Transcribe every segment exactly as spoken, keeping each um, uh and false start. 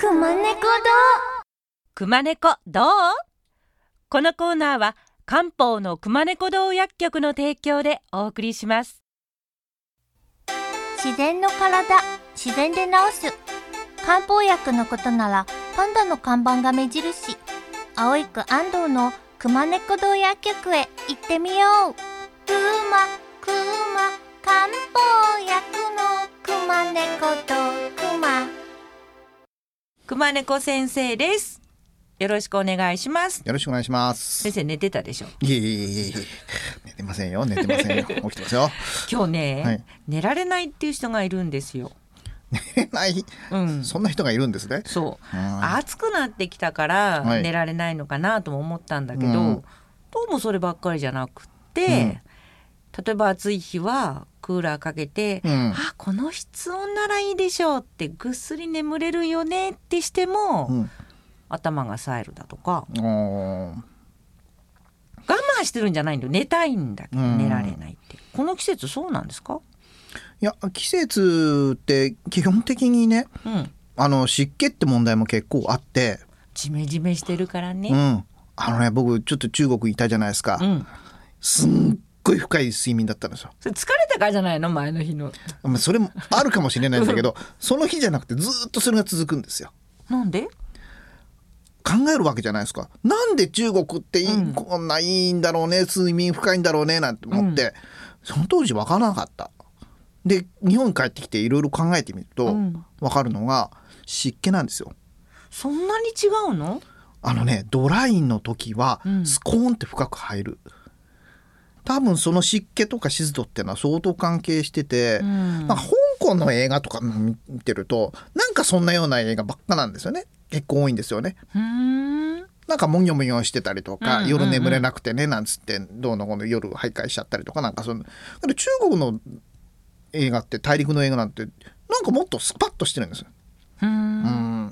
くまねこくまねこどう？このコーナーは漢方のくまねこ堂薬局の提供でお送りします。 自然の体、自然で治す。漢方薬のことならパンダの看板が目印。青区安藤のくまねこ堂薬局へ行ってみよう。くまくま漢方薬のくまねこ堂くまくまねこ先生です。よろしくお願いします。 よろしくお願いします。 先生寝てたでしょ？ いえいえいえいえ、寝てませんよ、寝てませんよ、起きてますよ。 今日ね、 はい、 寝られないっていう人がいるんですよ。 寝れない、うん、そんな人がいるんですね。 そう、うん、暑くなってきたから寝られないのかなとも思ったんだけど、はい、どうもそればっかりじゃなくて、うん、例えば暑い日はクーラーかけて、うん、あ、この室温ならいいでしょうってぐっすり眠れるよねってしても、うん、頭が冴えるだとか、我慢してるんじゃないんだよ。寝たいんだけど寝られないって、うん、この季節そうなんですか？ いや、季節って基本的にね、うん、あの湿気って問題も結構あって、 ジメジメしてるからね、 うん、あのね、僕ちょっと中国いたじゃないですか、うん、すんごい深い睡眠だったんですよ。 それ疲れたからじゃないの？前の日の。 それもあるかもしれないんだけどその日じゃなくてずっとそれが続くんですよ。 なんで？ 考えるわけじゃないですか。なんで中国っていい、うん、こんないいんだろうね、睡眠深いんだろうねなんて思って、うん、その当時分からなかった。で日本に帰ってきていろいろ考えてみると、うん、分かるのが湿気なんですよ。 そんなに違うの？ あのね、ドライの時はスコーンって深く入る、うん、多分その湿気とか湿度っていうのは相当関係してて、うん、なんか香港の映画とか見てるとなんかそんなような映画ばっかなんですよね。結構多いんですよね。 うーん、 なんかもにょもにょしてたりとか、うんうんうん、夜眠れなくてねなんつってどうのこの夜徘徊しちゃったりとか、なんかその中国の映画って大陸の映画なんてなんかもっとスパッとしてるんですよ。 うーん、 うん、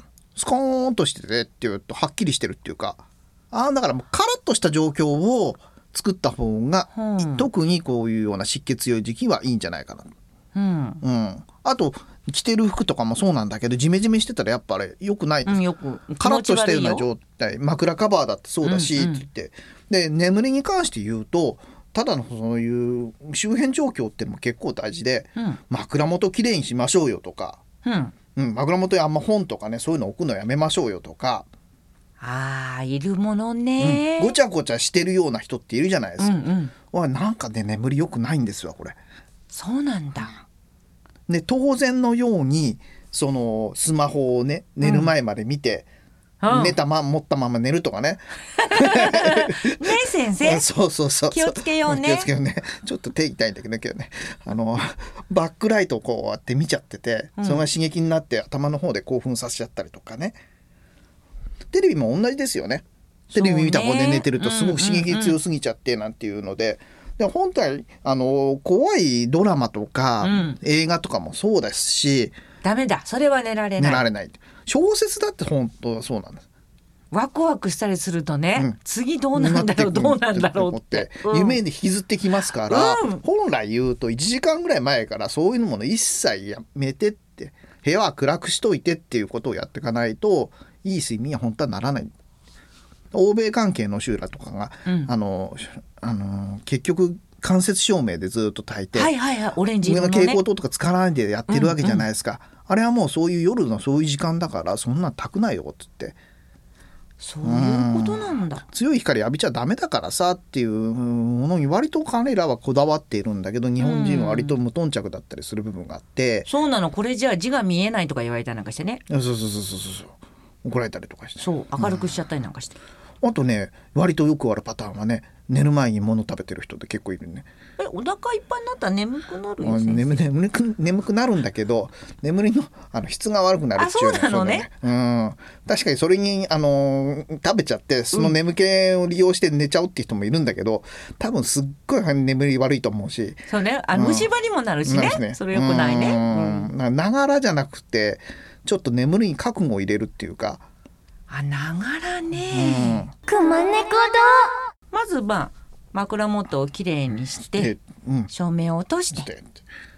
スコーンとしててっていうとはっきりしてるっていうか、あだからもうカラッとした状況を作った方が、うん、特にこういうような湿気強い時期はいいんじゃないかな、 うんうん、あと着てる服とかもそうなんだけど、ジメジメしてたらやっぱあれ良くないです、 うん、よくカラッとしたような状態、枕カバーだってそうだし、うんうん、って言ってで眠りに関して言うとただのそういう周辺状況っていうのも結構大事で、うん、枕元きれいにしましょうよとか、 うんうん、枕元にあんま本とかねそういうの置くのやめましょうよとか、 あーいるものね、 うん、ごちゃごちゃしてるような人っているじゃないですか、 うんうん、なんかね眠り良くないんですよこれ。 そうなんだ。 で当然のようにそのスマホをね寝る前まで見て、うん、寝たま持ったまま寝るとかねね先生そうそうそう気をつけようね。 気をつけようね。ちょっと手痛いんだけどね、あのバックライトをこうやって見ちゃってて、それが刺激になって頭の方で興奮させちゃったりとかね。テレビも同じですよね。テレビ見た方で寝てるとすごく刺激強すぎちゃってなんていうので、で本体あの怖いドラマとか、うん、映画とかもそうですし、 ダメだそれは寝られない。 寝られない。小説だって本当はそうなんです。 ワクワクしたりするとね、うん、次どうなんだろうどうなんだろうって、 うん、夢で引きずってきますから、うん、本来言うといちじかんぐらい前からそういうもの一切やめてって、部屋は暗くしといてっていうことをやっていかないといい睡眠は本当はならない。欧米関係の集落とかが、うん、あのあの結局間接照明でずっと焚いて、 はいはいはい、オレンジ色のね、 上の蛍光灯とか使わないでやってるわけじゃないですか、うんうん、あれはもうそういう夜のそういう時間だからそんな焚くなよって言って、 そういうことなんだ、 強い光浴びちゃダメだからさっていうものに割と彼らはこだわっているんだけど、日本人は割と無頓着だったりする部分があって、 うん、そうなの。これじゃあ字が見えないとか言われたりなんかしてね、 そうそうそうそうそう、怒られたりとかして、 そう明るくしちゃったりなんかして、 うん、あとね割とよくあるパターンはね、寝る前に物食べてる人って結構いるね。 えお腹いっぱいになったら眠くなるよ。 眠, 眠, く眠くなるんだけど、眠り の, あの質が悪くなるっていうのは、 あそうなのね、 うん、確かにそれにあの食べちゃってその眠気を利用して寝ちゃうっていう人もいるんだけど、多分すっごい眠り悪いと思うし、 そうね、あの、うん、虫歯にもなるし ね, ねそれよくないね。 うん、ながらじゃなくてちょっと眠りに覚悟を入れるっていうか、 あながらね、 うん、くまねこ堂。まずまあ枕元をきれいにして、うん、照明を落として、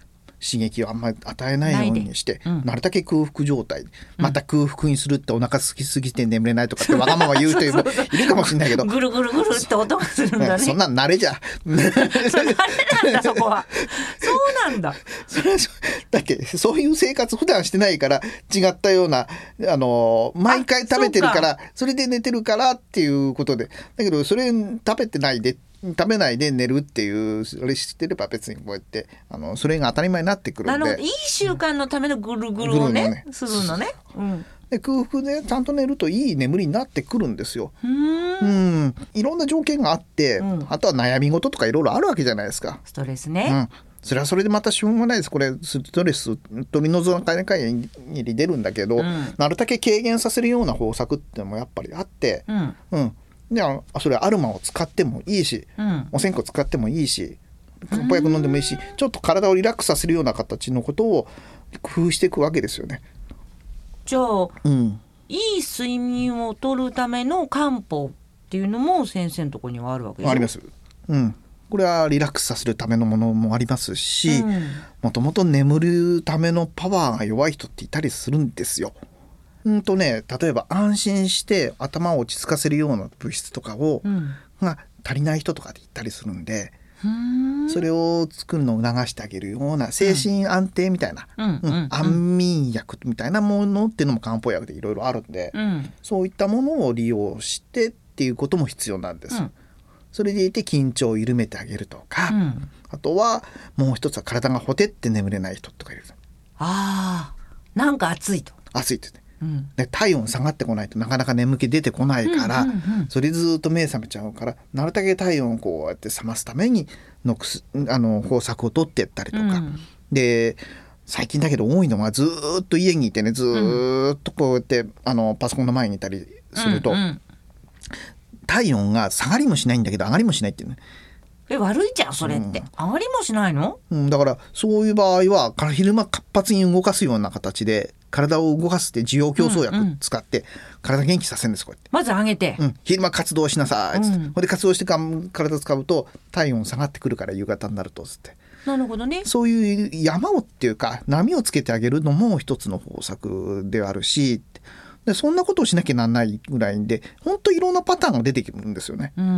刺激をあんまり与えないようにして、うん、なるだけ空腹状態、また空腹にするってお腹空きすぎて眠れないとかってわがまま言う人いるかもしれないけどぐるぐるぐるって音がするんだね。 そんなん慣れじゃ慣れなんだそこは。そうなんだ。 それはだけそういう生活普段してないから違ったようなあの毎回食べてるからそれで寝てるからっていうことで、だけどそれ食べてないで食べないで寝るっていうそれ知ってれば別にこうやってあのそれが当たり前になってくるんで、 なるほど、いい習慣のためのぐるぐるをね、ねするのね、うん、 で空腹でちゃんと寝るといい眠りになってくるんですよ。うーん、うん、いろんな条件があって、うん、あとは悩み事とかいろいろあるわけじゃないですか。 ストレスね、うん、 それはそれでまたしょうがないです。これストレス取り除かない限り出るんだけど、うん、なるだけ軽減させるような方策ってのもやっぱりあって、うんうんでそれアルマを使ってもいいし、うん、お線香使ってもいいし漢方薬飲んでもいいし、ちょっと体をリラックスさせるような形のことを工夫していくわけですよね。 じゃあ、うん、いい睡眠をとるための漢方っていうのも先生のところにはあるわけですか？ あります、うん、これはリラックスさせるためのものもありますし、もともと眠るためのパワーが弱い人っていたりするんですよ。うんとね、例えば安心して頭を落ち着かせるような物質とかを、うん、が足りない人とかでいたりするんで、んそれを作るのを促してあげるような精神安定みたいな、うんうん、安眠薬みたいなものっていうのも漢方薬でいろいろあるんで、うん、そういったものを利用してっていうことも必要なんです、うん、それでいて緊張を緩めてあげるとか、うん、あとはもう一つは体がほてって眠れない人とかいる。 あー、なんか暑いと暑いってね、うん、で体温下がってこないとなかなか眠気出てこないから、うんうんうん、それずっと目覚めちゃうから、なるだけ体温をこうやって冷ますためにのくすあの方策を取っていったりとか、うん、で最近だけど多いのがずっと家にいてね、ずっとこうやって、うん、あのパソコンの前にいたりすると、うんうん、体温が下がりもしないんだけど上がりもしないっていうね。 え、悪いじゃんそれって、うん、上がりもしないの、 うん、だからそういう場合は昼間活発に動かすような形で体を動かすって需要競争薬使って体元気させるんです。こうやってまず上げて、 うん、昼間活動しなさいっつって、うん、で活動して体使うと体温下がってくるから夕方になるとつって。 なるほどね。 そういう山をっていうか波をつけてあげるのも一つの方策であるし、でそんなことをしなきゃなんないぐらいで本当いろんなパターンが出てくるんですよね、うんうん、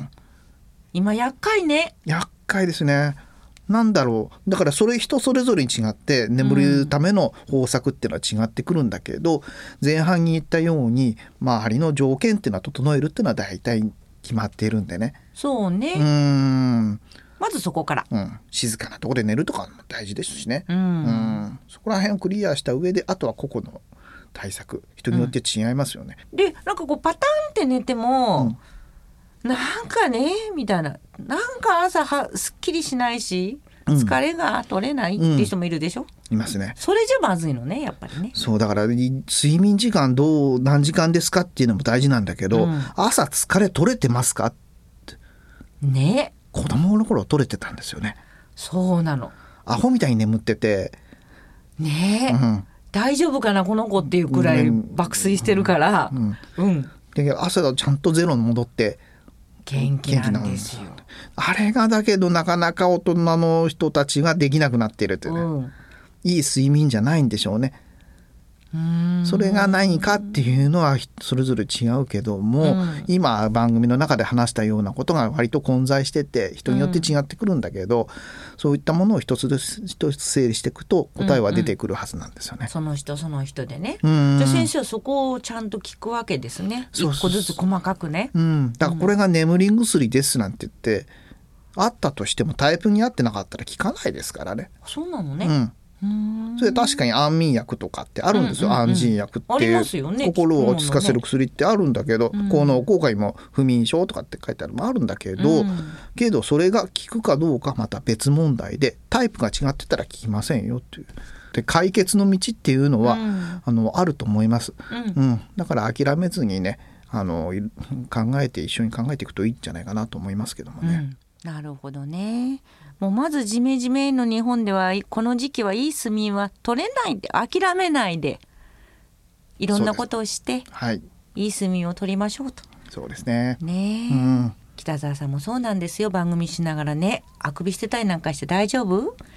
今厄介ね。 厄介ですね。なんだろう、だからそれ人それぞれに違って眠るための方策っていうのは違ってくるんだけど、うん、前半に言ったように周りの条件っていうのは整えるっていうのは大体決まっているんでね。 そうね、 うーんまずそこから、 うん、静かなところで寝るとかも大事ですしね、うん、うんそこら辺をクリアした上であとは個々の対策人によって違いますよね、 うん、でなんかこうパターンって寝ても、うん、なんかねみたいな、なんか朝はすっきりしないし疲れが取れないっていう人もいるでしょ、うん、 いますね。 それじゃまずいのねやっぱりね。 そうだから睡眠時間どう何時間ですかっていうのも大事なんだけど、うん、朝疲れ取れてますかってね。 子供の頃取れてたんですよね。 そうなの。 アホみたいに眠っててねえ、うん、大丈夫かなこの子っていうくらい爆睡してるから、うんうんうん、で朝ちゃんとゼロに戻って元気なんですよ。 あれがだけどなかなか大人の人たちができなくなっているというね、うん、いい睡眠じゃないんでしょうね。うーんそれが何かっていうのはそれぞれ違うけども、うん、今番組の中で話したようなことが割と混在してて人によって違ってくるんだけど、うん、そういったものを一つずつ一つ整理していくと答えは出てくるはずなんですよね、うんうん、 その人その人でね。じゃあ先生はそこをちゃんと聞くわけですね。一個ずつ細かくね。 うん、だからこれが眠り薬ですなんて言って、うん、あったとしてもタイプに合ってなかったら効かないですからね。 そうなのね、 うんそれ確かに安眠薬とかってあるんですよ、うんうんうん、安心薬っていう、ね、心を落ち着かせる薬ってあるんだけど、ね、効能効果にも不眠症とかって書いてあるのもあるんだけど、うん、けどそれが効くかどうかまた別問題でタイプが違ってたら効きませんよっていうで解決の道っていうのは、うん、あのあると思います、うんうん、だから諦めずにねあの考えて一緒に考えていくといいんじゃないかなと思いますけどもね、 うん、なるほどね。もうまずジメジメの日本ではこの時期はいい睡眠は取れないで諦めないでいろんなことをして、はい、いい睡眠を取りましょうと。 そうですね。 ねえ、うん、北澤さんもそうなんですよ。番組しながらねあくびしてたりなんかして大丈夫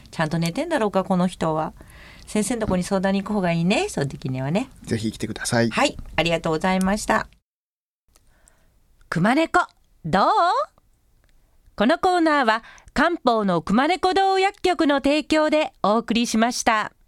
ちゃんと寝てんだろうかこの人は。先生のとこに相談に行く方がいいね、そういう時にはね。 ぜひ来てください。 はい、ありがとうございました。くまねこどう？このコーナーは漢方のくまねこ堂薬局の提供でお送りしました。